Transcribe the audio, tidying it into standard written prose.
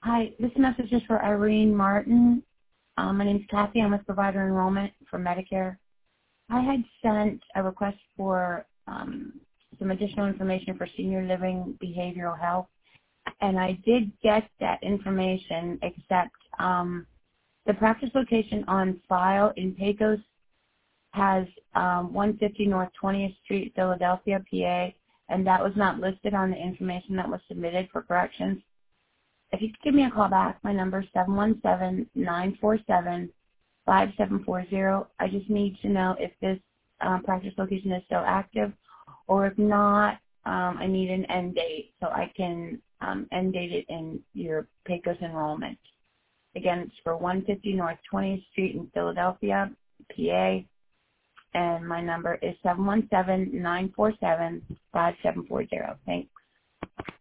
Hi, this message is for Irene Martin. My name is Kathy. I'm with Provider Enrollment for Medicare. I had sent a request for some additional information for senior living behavioral health, and I did get that information, except the practice location on file in Pecos has 150 North 20th Street, Philadelphia, PA, and that was not listed on the information that was submitted for corrections. If you could give me a call back, my number is 717-947-5740. I just need to know if this practice location is still active, or if not, I need an end date so I can end date it in your Pecos enrollment. Again, it's for 150 North 20th Street in Philadelphia, PA, and my number is 717-947-5740. Thanks.